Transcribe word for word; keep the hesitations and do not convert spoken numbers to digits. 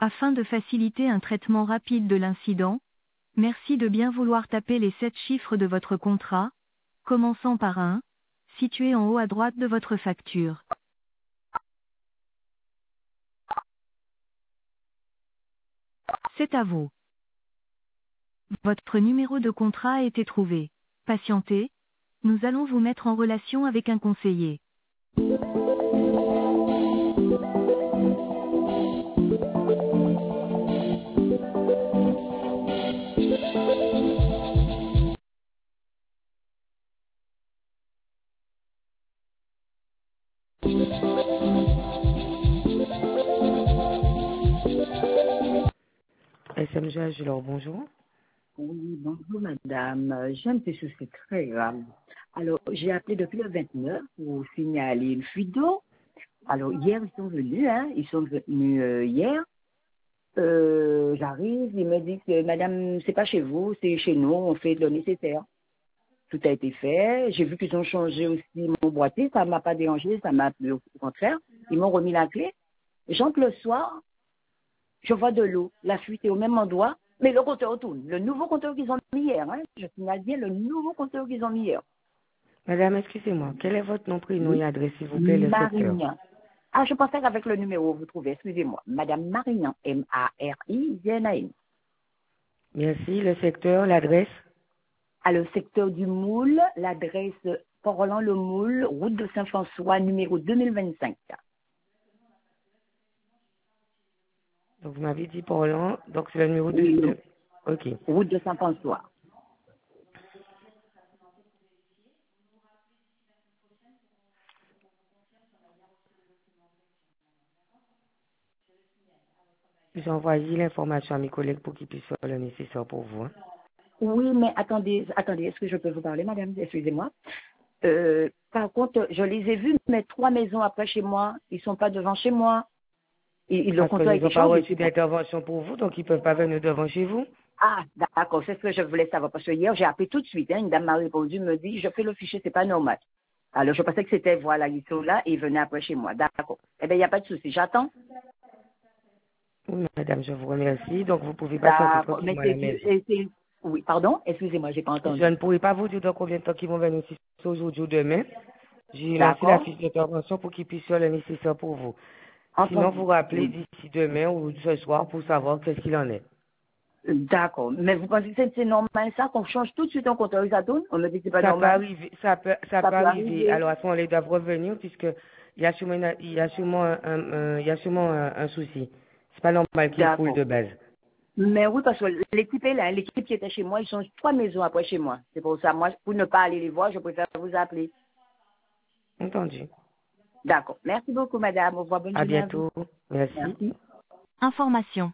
Afin de faciliter un traitement rapide de l'incident, merci de bien vouloir taper les sept chiffres de votre contrat, commençant par un, situé en haut à droite de votre facture. C'est à vous. Votre numéro de contrat a été trouvé. Patientez, nous allons vous mettre en relation avec un conseiller. S M G Agilor, bonjour. Oui, bonjour madame. Euh, J'ai un petit souci très grave. Alors, j'ai appelé depuis le vingt-neuf pour signaler une fuite d'eau. Alors, hier, ils sont venus, hein, ils sont venus euh, hier. Euh, J'arrive, ils me disent que madame, c'est pas chez vous, c'est chez nous, on fait le nécessaire. Tout a été fait. J'ai vu qu'ils ont changé aussi mon boîtier, ça m'a pas dérangé, ça m'a plu au contraire. Ils m'ont remis la clé. J'entre le soir, je vois de l'eau. La fuite est au même endroit, mais le compteur tourne. Le nouveau compteur qu'ils ont mis hier, hein, je signale bien le nouveau compteur qu'ils ont mis hier. Madame, excusez-moi, quel est votre nom, prénom et Oui. adresse, s'il vous plaît, le secteur? Marignan. Ah, je pensais qu'avec le numéro, vous trouvez, excusez-moi. Madame Marignan, M A R I N A N. Merci, le secteur, l'adresse? À le secteur du Moule, l'adresse Port-Roland-le-Moule, route de Saint-François, numéro deux mille vingt-cinq. Donc, vous m'avez dit pour Hollande, donc c'est le numéro de... Oui, de... Ok. route de Saint-François. J'ai envoyé l'information à mes collègues pour qu'ils puissent faire le nécessaire pour vous. Hein. Oui, mais attendez, attendez, est-ce que je peux vous parler, madame? Excusez-moi. Euh, par contre, je les ai vus, mais trois maisons après chez moi, ils sont pas devant chez moi. Et, et le Parce compteur a qu'ils été n'ont pas changé. reçu d'intervention pour vous, donc ils ne peuvent pas venir devant chez vous. Ah, d'accord, c'est ce que je voulais savoir. Parce que hier, j'ai appelé tout de suite. Hein, une dame m'a répondu, me dit, je fais le fichier, c'est pas normal. Alors, je pensais que c'était, voilà, ils sont là et ils venaient après chez moi. D'accord. Eh bien, il n'y a pas de souci. J'attends. Oui, madame, je vous remercie. Donc, vous pouvez patienter D'accord. Mais tranquillement à la c'est, maison. c'est- c'est- oui, pardon, excusez-moi, j'ai pas Je entendu. ne pourrai pas vous dire dans combien de temps qu'ils vont venir ici, c'est aujourd'hui ou demain. J'ai lancé la D'accord. fiche d'intervention pour qu'ils puissent faire le nécessaire pour vous. Sinon, vous Entendu. rappelez Oui. d'ici demain ou ce soir pour savoir qu'est-ce qu'il en est. D'accord. Mais vous pensez que c'est c'est normal ça, qu'on change tout de suite en compteur Isadoun? On me dit que c'est pas Ça peut normal. arriver, ça peut, ça Ça peut peut arriver. arriver. Alors à ce moment-là, ils doivent revenir puisque il y a sûrement, une- il y a sûrement un, un- un- il y a sûrement un, un souci. C'est pas normal qu'il coule D'accord. de base. Mais oui, parce que l'équipe est là, l'équipe qui était chez moi, ils sont trois maisons après chez moi. C'est pour ça, moi, pour ne pas aller les voir, je préfère vous appeler. Entendu. D'accord. Merci beaucoup, madame. Au revoir. Bonne À journée à vous. bientôt. Merci. Merci. Information.